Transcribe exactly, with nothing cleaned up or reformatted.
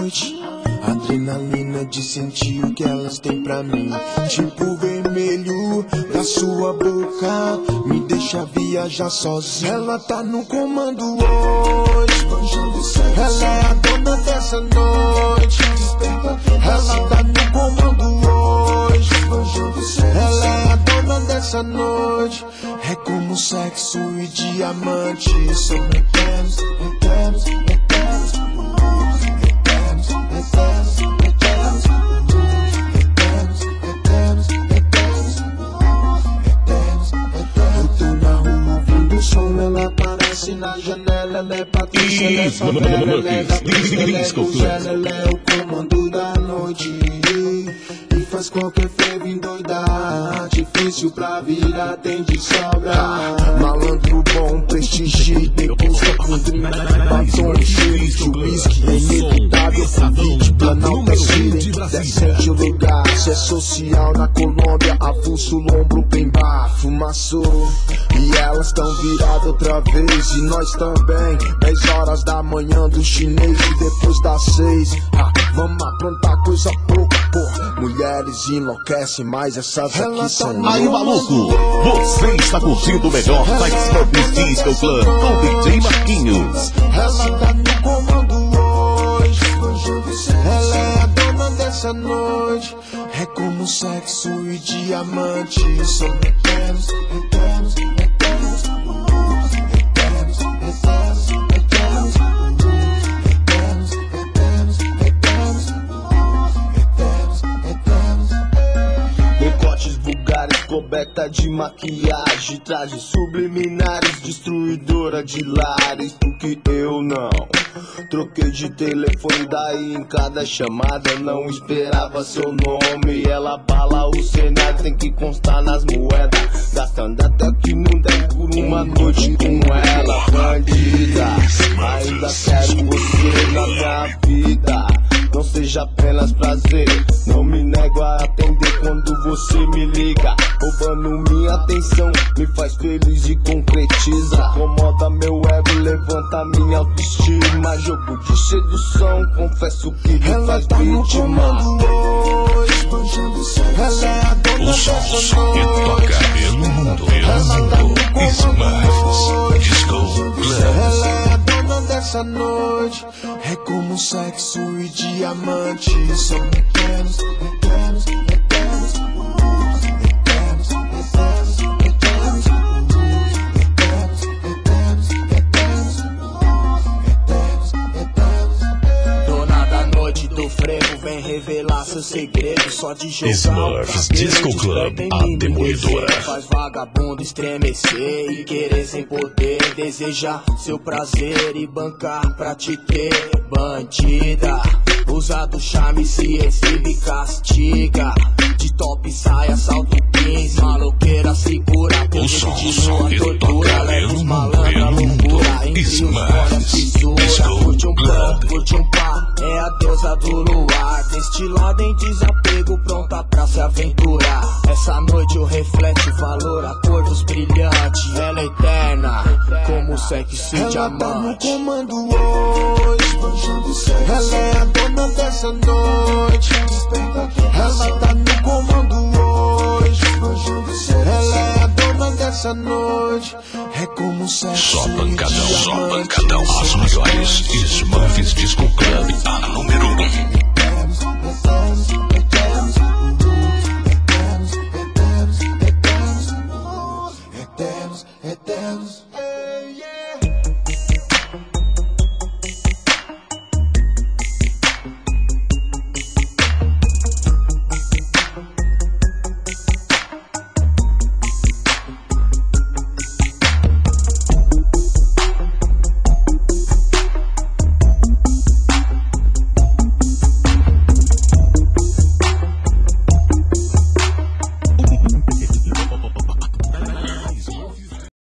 noite. Adrenalina de sentir o que elas têm pra mim. Tipo vermelho da sua boca me deixa viajar sozinho. Ela tá no comando hoje. Ela é a dona dessa noite. Ela tá no comando hoje. Ela é a dona dessa noite. É como sexo e diamante. São eternos, eternos, eternos, eternos, eternos, eternos, eternos, eternos, eternos, eternos. Eu tô na rua ouvindo o som, ela aparece na janela. Ela é Patrícia, ela é favela, ela é da pista, ela é Guzela, ela é o comando da noite. E faz qualquer frevo endoidar. Difícil pra virar, tem de sobra. Malandro bom, prestigio, degusta com drink, batom, cheiro de whisky. É inevitável convite, Planalto é City, decente o lugar. Se é social na Colômbia, avulso, lombro, bem bar, fumaçou. E elas tão viradas outra vez, e nós também. Dez horas da manhã do chinês e depois das seis. Ah, vamos aprontar coisa pouca, porra. Mulheres enlouquecem, mas essas aqui são. Aí, maluco, você está curtindo o melhor da Smurfs Disco Club com D J Marquinhos. Ela tá no comando hoje. Ela é a dona dessa noite. É como sexo e diamante. São eternos, eternos, eternos, eternos, eternos, eternos, eternos, eternos, eternos, eternos. Decotes vulgares, coberta de maquiagem, trajes subliminares, destruidora de lares. Porque eu não troquei de telefone, daí em cada chamada não esperava seu nome. Ela bala o cenário, tem que constar nas moedas, gastando até que não der por uma noite com ela. Bandida, ainda quero você na minha vida. Não seja apenas prazer, não me nego a atender quando você me liga. Roubando minha atenção, me faz feliz e concretiza. Incomoda meu ego, levanta minha autoestima. Jogo de sedução, confesso que me ela faz tá vítima. No hoje, ela é a dona o som dessa que toca pelo mundo, pelo mundo. Smurfs Disco Club. Ela é a dona dessa noite. É como sexo e diamante. São eternos, eternos, eternos, eternos, eternos, eternos, eternos, eternos, eternos, eternos, eternos. Dona da noite do frevo, vem revelar seu segredo. Só de jogar Smurfs Disco Club, a demolidora. Faz vagabundo estremecer e querer sem poder. Desejar seu prazer e bancar pra te ter. Bandida, usa do charme, se exibe, castiga. De top saia, salto quinze, maloqueira segura. O som, som que toca pelo mundo, pelo mundo. Smurfs Disco Curte um pão, Club. curte um pá, é a deusa do luar. Destilada em desapego, pronta pra se aventurar. Essa noite eu reflete o valor, a cor dos brilhantes. Ela é eterna, como sexo e diamante. Ela tá no comando hoje. Ela é a dona dessa noite. Ela tá no comando hoje. Ela é a dona dessa noite. É como sexo Só e pancadão, só diamante. pancadão. As maiores Smurfs Disco Club, a número um.